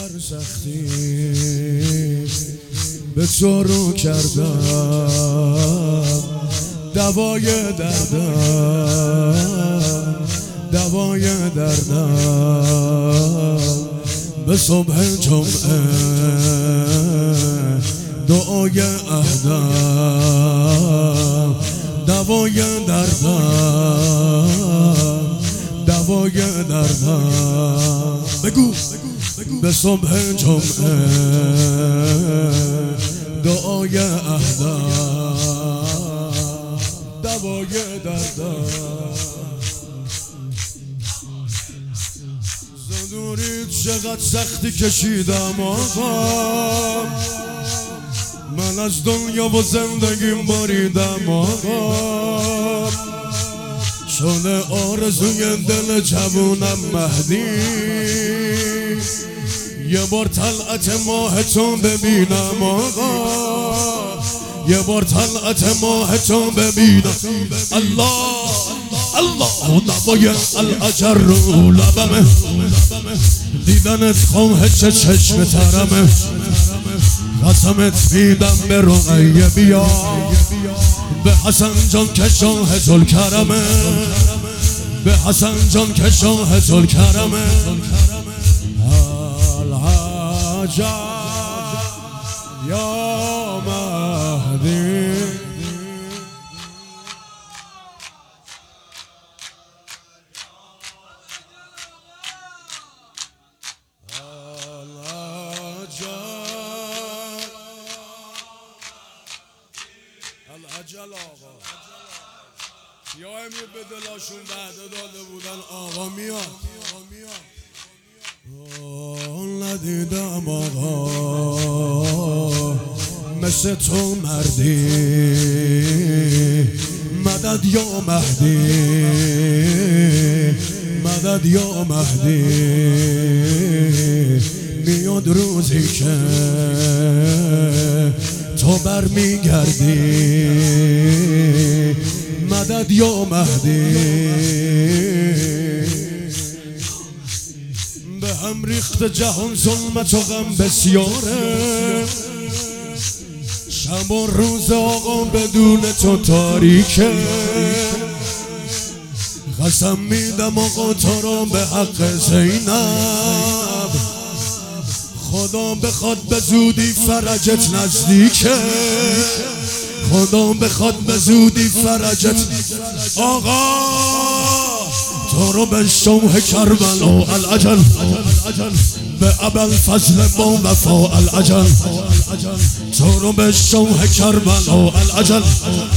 هر سختی به تو رو کردم، دوای دردم، دوای دردم. به صبح جمعه دعای عهدم، دوای دردم، دوای دردم. بگو به صبح جمعه دعای عهدم، دوای دردم. زدورید چقدر سختی کشیدم آقا، من از دنیا و زندگیم بریدم آقا. شده آرزوی دل جوونم مهدی، یه بار طلعت ماه تو ببینم آقا، یه بار طلعت ماه تو ببینم. الله الله نوای الاجر رو لبمه، دیدنت خواه چشم ترمه. قسمت میدم به رقیه بیا، به حسن جان که شاه ذوالکرمه، به حسن جان که شاه ذوالکرمه. الحجر یا مهدی، العجل آقا. یا امیر به دلاشون وعده داده بودن آقا میاد. ندیدم آقا مثل تو مردی، مدد یا مهدی، مدد یا مهدی. میاد روزی که تو برمیگردی، مدد یا مهدی. به هم ریخت جهان ظلمت و غم بسیاره، شب و روز آقا بدون تو تاریکه. قسم میدم آقا تو را به حق زینب، خدا بخواد به زودی فرجت نزدیکه، خدا بخواد به زودی فرجت. آقا تو رو به شوه کربلا العجل، به ابوالفضل با وفا العجل، تو رو به شوه کربلا العجل.